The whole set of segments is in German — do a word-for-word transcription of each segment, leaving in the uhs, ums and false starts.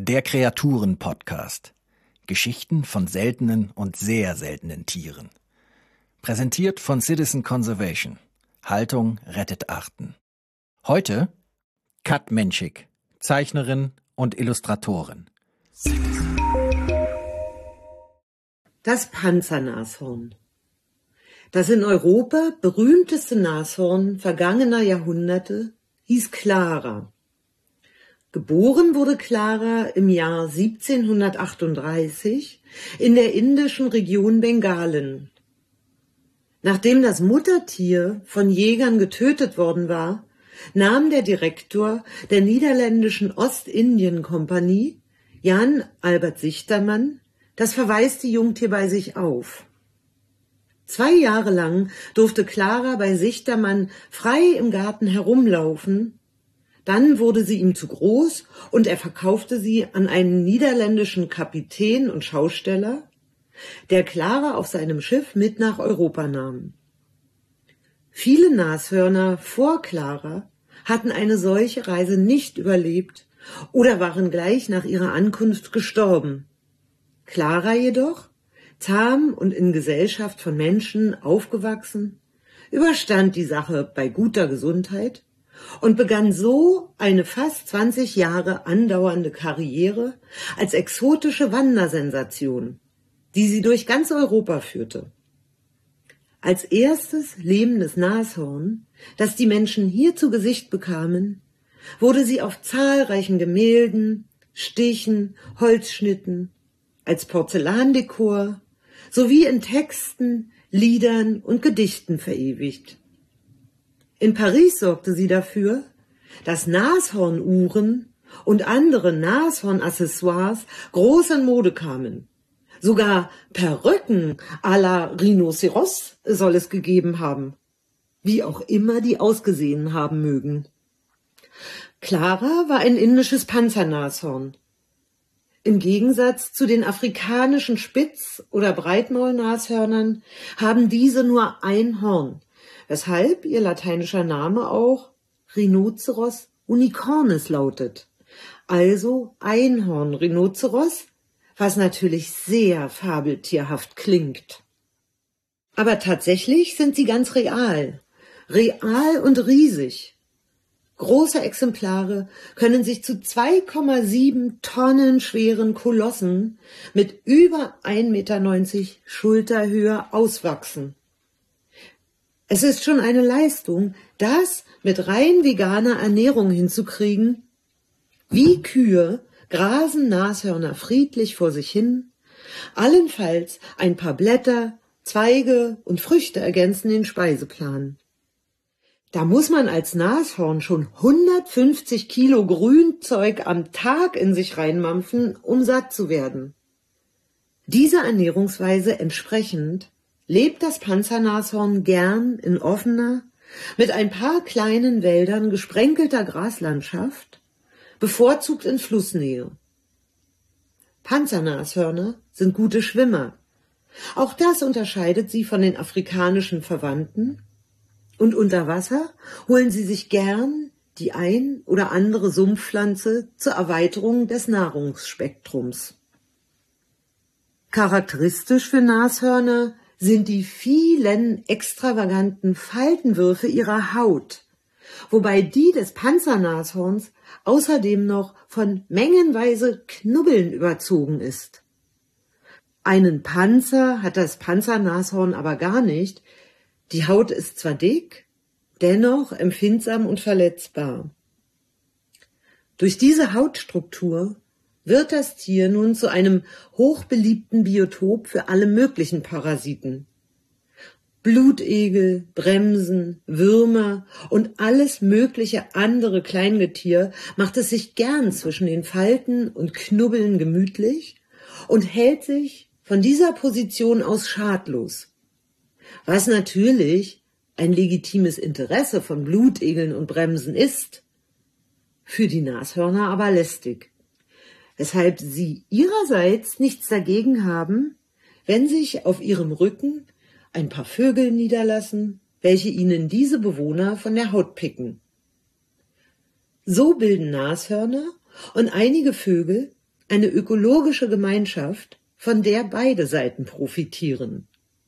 Der Kreaturen-Podcast. Geschichten von seltenen und sehr seltenen Tieren. Präsentiert von Citizen Conservation. Haltung rettet Arten. Heute Kat Menschik, Zeichnerin und Illustratorin. Das Panzernashorn. Das in Europa berühmteste Nashorn vergangener Jahrhunderte hieß Clara. Geboren wurde Clara im Jahr siebzehnhundertachtunddreißig in der indischen Region Bengalen. Nachdem das Muttertier von Jägern getötet worden war, nahm der Direktor der niederländischen Ostindien-Kompanie, Jan Albert Sichtermann, das verwaiste Jungtier bei sich auf. Zwei Jahre lang durfte Clara bei Sichtermann frei im Garten herumlaufen. Dann wurde sie ihm zu groß und er verkaufte sie an einen niederländischen Kapitän und Schausteller, der Clara auf seinem Schiff mit nach Europa nahm. Viele Nashörner vor Clara hatten eine solche Reise nicht überlebt oder waren gleich nach ihrer Ankunft gestorben. Clara jedoch, zahm und in Gesellschaft von Menschen aufgewachsen, überstand die Sache bei guter Gesundheit und begann so eine fast zwanzig Jahre andauernde Karriere als exotische Wandersensation, die sie durch ganz Europa führte. Als erstes lebendes Nashorn, das die Menschen hier zu Gesicht bekamen, wurde sie auf zahlreichen Gemälden, Stichen, Holzschnitten, als Porzellandekor sowie in Texten, Liedern und Gedichten verewigt. In Paris sorgte sie dafür, dass Nashornuhren und andere Nashornaccessoires groß in Mode kamen. Sogar Perücken à la Rhinoceros soll es gegeben haben, wie auch immer die ausgesehen haben mögen. Clara war ein indisches Panzernashorn. Im Gegensatz zu den afrikanischen Spitz- oder Breitmaulnashörnern haben diese nur ein Horn, weshalb ihr lateinischer Name auch Rhinoceros unicornis lautet, also Einhorn-Rhinoceros, was natürlich sehr fabeltierhaft klingt. Aber tatsächlich sind sie ganz real, real und riesig. Große Exemplare können sich zu zwei Komma sieben Tonnen schweren Kolossen mit über ein Meter neunzig Schulterhöhe auswachsen. Es ist schon eine Leistung, das mit rein veganer Ernährung hinzukriegen. Wie Kühe grasen Nashörner friedlich vor sich hin, allenfalls ein paar Blätter, Zweige und Früchte ergänzen den Speiseplan. Da muss man als Nashorn schon hundertfünfzig Kilo Grünzeug am Tag in sich reinmampfen, um satt zu werden. Dieser Ernährungsweise entsprechend lebt das Panzernashorn gern in offener, mit ein paar kleinen Wäldern gesprenkelter Graslandschaft, bevorzugt in Flussnähe. Panzernashörner sind gute Schwimmer. Auch das unterscheidet sie von den afrikanischen Verwandten. Und unter Wasser holen sie sich gern die ein oder andere Sumpfpflanze zur Erweiterung des Nahrungsspektrums. Charakteristisch für Nashörner sind die vielen extravaganten Faltenwürfe ihrer Haut, wobei die des Panzernashorns außerdem noch von mengenweise Knubbeln überzogen ist. Einen Panzer hat das Panzernashorn aber gar nicht. Die Haut ist zwar dick, dennoch empfindsam und verletzbar. Durch diese Hautstruktur wird das Tier nun zu einem hochbeliebten Biotop für alle möglichen Parasiten. Blutegel, Bremsen, Würmer und alles mögliche andere Kleingetier macht es sich gern zwischen den Falten und Knubbeln gemütlich und hält sich von dieser Position aus schadlos. Was natürlich ein legitimes Interesse von Blutegeln und Bremsen ist, für die Nashörner aber lästig, weshalb sie ihrerseits nichts dagegen haben, wenn sich auf ihrem Rücken ein paar Vögel niederlassen, welche ihnen diese Bewohner von der Haut picken. So bilden Nashörner und einige Vögel eine ökologische Gemeinschaft, von der beide Seiten profitieren.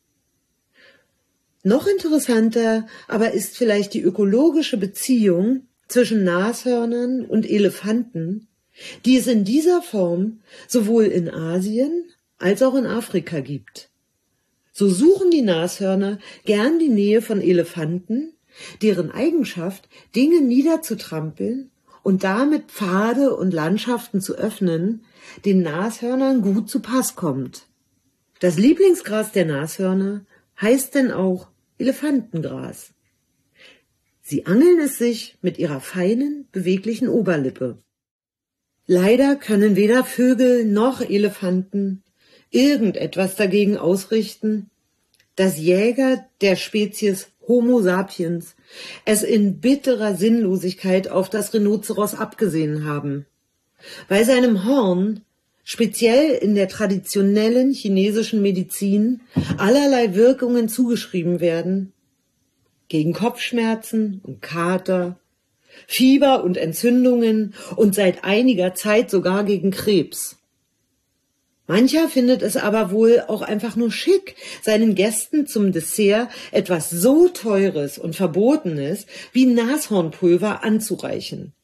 Noch interessanter aber ist vielleicht die ökologische Beziehung zwischen Nashörnern und Elefanten, die es in dieser Form sowohl in Asien als auch in Afrika gibt. So suchen die Nashörner gern die Nähe von Elefanten, deren Eigenschaft, Dinge niederzutrampeln und damit Pfade und Landschaften zu öffnen, den Nashörnern gut zu Pass kommt. Das Lieblingsgras der Nashörner heißt denn auch Elefantengras. Sie angeln es sich mit ihrer feinen, beweglichen Oberlippe. Leider können weder Vögel noch Elefanten irgendetwas dagegen ausrichten, dass Jäger der Spezies Homo sapiens es in bitterer Sinnlosigkeit auf das Rhinoceros abgesehen haben, weil seinem Horn speziell in der traditionellen chinesischen Medizin allerlei Wirkungen zugeschrieben werden, gegen Kopfschmerzen und Kater, Fieber und Entzündungen und seit einiger Zeit sogar gegen Krebs. Mancher findet es aber wohl auch einfach nur schick, seinen Gästen zum Dessert etwas so Teures und Verbotenes wie Nashornpulver anzureichen.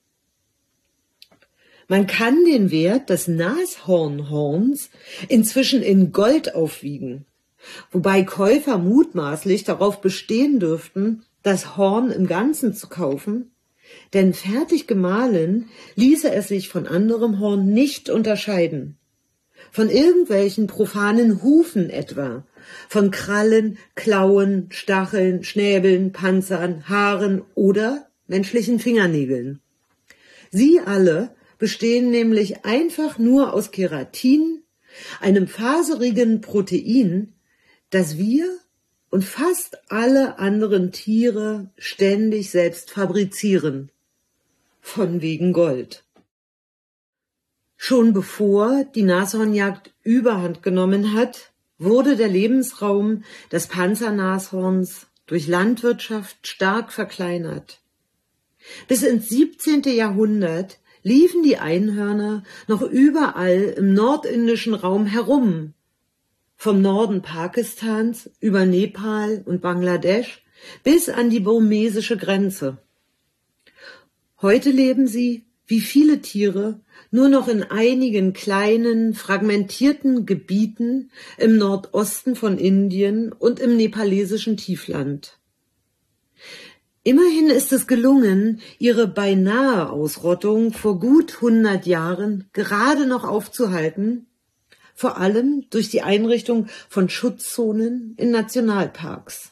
Man kann den Wert des Nashornhorns inzwischen in Gold aufwiegen, wobei Käufer mutmaßlich darauf bestehen dürften, das Horn im Ganzen zu kaufen, denn fertig gemahlen ließe es sich von anderem Horn nicht unterscheiden. Von irgendwelchen profanen Hufen etwa, von Krallen, Klauen, Stacheln, Schnäbeln, Panzern, Haaren oder menschlichen Fingernägeln. Sie alle bestehen nämlich einfach nur aus Keratin, einem faserigen Protein, das wir und fast alle anderen Tiere ständig selbst fabrizieren. Von wegen Gold. Schon bevor die Nashornjagd Überhand genommen hat, wurde der Lebensraum des Panzernashorns durch Landwirtschaft stark verkleinert. Bis ins siebzehnte Jahrhundert liefen die Einhörner noch überall im nordindischen Raum herum, vom Norden Pakistans über Nepal und Bangladesch bis an die burmesische Grenze. Heute leben sie, wie viele Tiere, nur noch in einigen kleinen, fragmentierten Gebieten im Nordosten von Indien und im nepalesischen Tiefland. Immerhin ist es gelungen, ihre beinahe Ausrottung vor gut hundert Jahren gerade noch aufzuhalten, vor allem durch die Einrichtung von Schutzzonen in Nationalparks.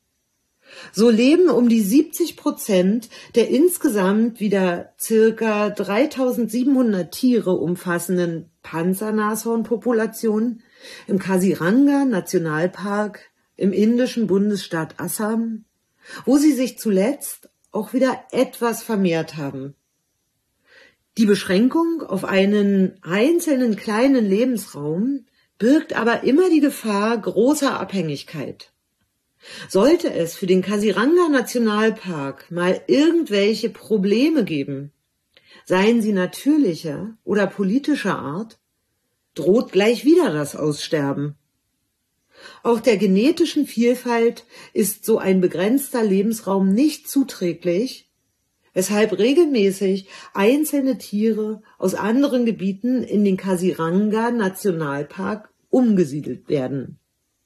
So leben um die siebzig Prozent der insgesamt wieder circa dreitausendsiebenhundert Tiere umfassenden Panzernashornpopulation im Kaziranga Nationalpark im indischen Bundesstaat Assam, wo sie sich zuletzt auch wieder etwas vermehrt haben. Die Beschränkung auf einen einzelnen kleinen Lebensraum birgt aber immer die Gefahr großer Abhängigkeit. Sollte es für den Kaziranga Nationalpark mal irgendwelche Probleme geben, seien sie natürlicher oder politischer Art, droht gleich wieder das Aussterben. Auch der genetischen Vielfalt ist so ein begrenzter Lebensraum nicht zuträglich, weshalb regelmäßig einzelne Tiere aus anderen Gebieten in den Kaziranga Nationalpark umgesiedelt werden.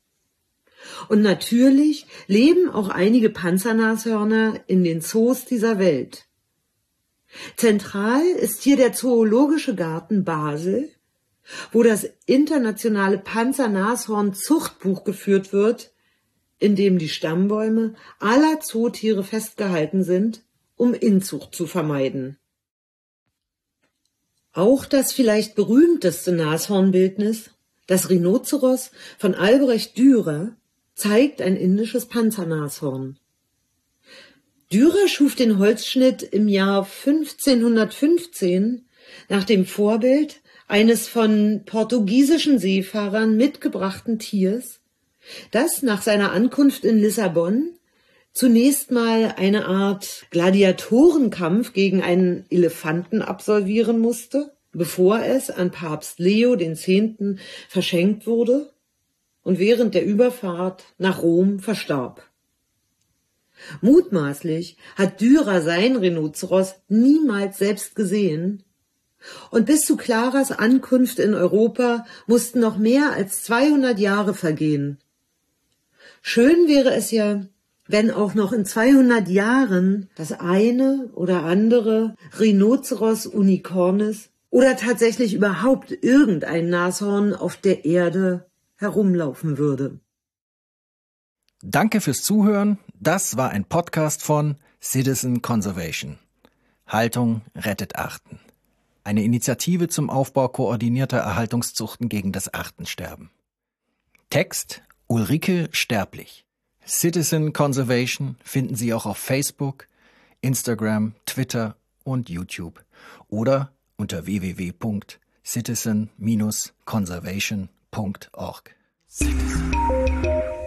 Und natürlich leben auch einige Panzernashörner in den Zoos dieser Welt. Zentral ist hier der Zoologische Garten Basel, wo das internationale Panzernashorn-Zuchtbuch geführt wird, in dem die Stammbäume aller Zootiere festgehalten sind, um Inzucht zu vermeiden. Auch das vielleicht berühmteste Nashornbildnis, das Rhinoceros von Albrecht Dürer, zeigt ein indisches Panzernashorn. Dürer schuf den Holzschnitt im Jahr fünfzehnhundertfünfzehn nach dem Vorbild eines von portugiesischen Seefahrern mitgebrachten Tiers, das nach seiner Ankunft in Lissabon zunächst mal eine Art Gladiatorenkampf gegen einen Elefanten absolvieren musste, bevor es an Papst Leo den Zehnten verschenkt wurde und während der Überfahrt nach Rom verstarb. Mutmaßlich hat Dürer sein Rhinozeros niemals selbst gesehen, und bis zu Claras Ankunft in Europa mussten noch mehr als zweihundert Jahre vergehen. Schön wäre es ja, wenn auch noch in zweihundert Jahren das eine oder andere Rhinoceros unicornis oder tatsächlich überhaupt irgendein Nashorn auf der Erde herumlaufen würde. Danke fürs Zuhören. Das war ein Podcast von Citizen Conservation. Haltung rettet Arten. Eine Initiative zum Aufbau koordinierter Erhaltungszuchten gegen das Artensterben. Text Ulrike Sterblich. Citizen Conservation finden Sie auch auf Facebook, Instagram, Twitter und YouTube oder unter w w w punkt citizen Bindestrich conservation punkt org. Citizen.